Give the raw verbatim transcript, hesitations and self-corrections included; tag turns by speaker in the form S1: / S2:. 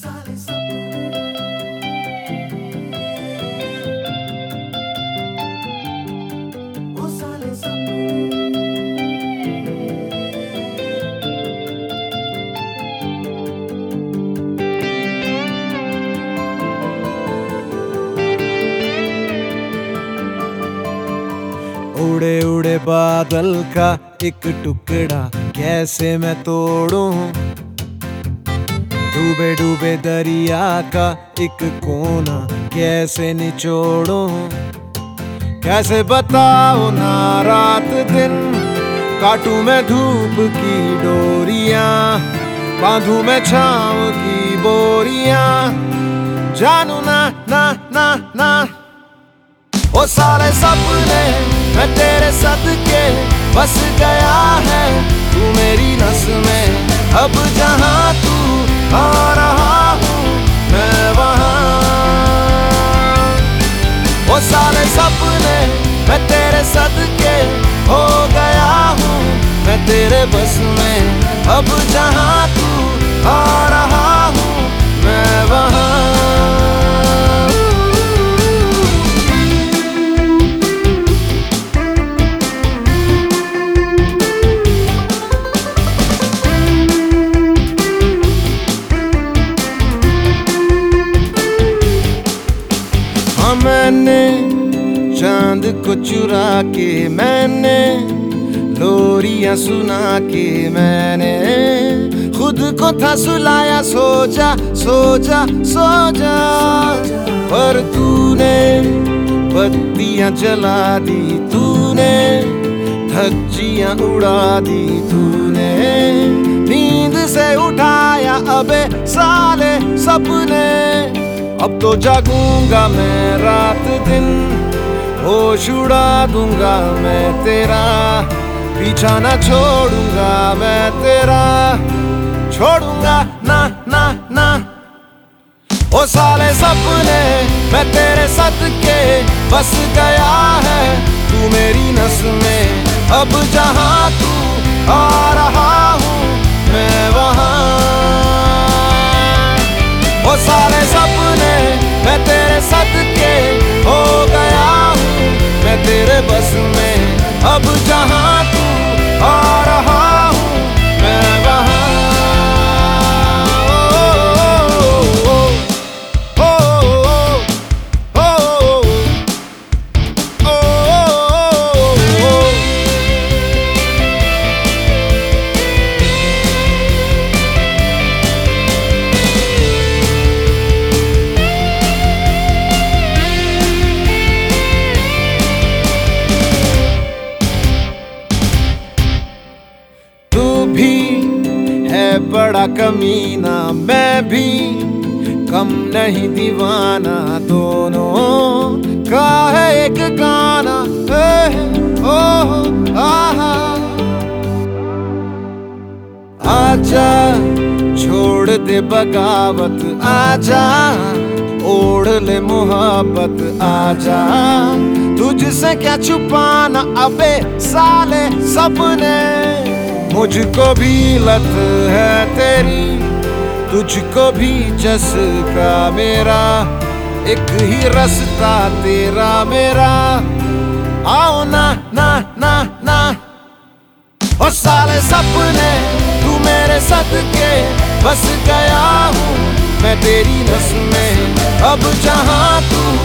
S1: साले सपने, ओ साले सपने।
S2: उड़े उड़े बादल का एक टुकड़ा कैसे मैं तोड़ूं, डूबे डूबे दरिया का एक कोना कैसे निचोड़ूं। कैसे बताओ ना रात दिन, काटूं मैं धूप की डोरियां, बांधूं मैं छांव की बोरियां, जानू ना ना ना ना। ओ सारे सपने मैं तेरे सदके बस गया है, तू मेरी नस में अब जहां तू आ रहा हूँ मैं वहां। ओ सारे सपने मैं तेरे सदके हो गया हूँ मैं तेरे बस में, अब जहां तू आ रहा हूँ मैं वहां। मैंने चांद को चुरा के, मैंने लोरियां सुना के, मैंने खुद को था सुलाया, सो जा सो जा सो जा। पर तूने बत्तियां जला दी, तूने धज्जियां उड़ा दी, तूने नींद से उठाया अबे साले सपने। अब तो जागूंगा मैं रात दिन, होश उड़ा दूंगा मैं तेरा, पीछा ना छोड़ूंगा मैं तेरा, छोड़ूंगा ना ना ना। ओ साले सपने मैं तेरे सदके बस गया है, तू मेरी नस में अब जहां तू आ रहा हूँ मैं वहां। ओ साले सपने मैं तेरे सदके हो गया हूँ मैं तेरे बस में, अब जहां तू आ रहा हूँ मैं वहां। बड़ा कमीना मैं भी कम नहीं दीवाना, दोनों का है एक गाना ए, ओ आहा। आजा छोड़ दे बगावत, आजा ओढ़ ले मोहब्बत, आजा तुझसे क्या छुपाना अबे साले सपने। मुझको भी लत है तेरी, तुझको भी चस्का मेरा, एक ही रास्ता तेरा मेरा, आओ ना ना ना ना। ओ साले सपने तू मेरे सदके बस गया हूँ मैं तेरी नस में, अब जहां तू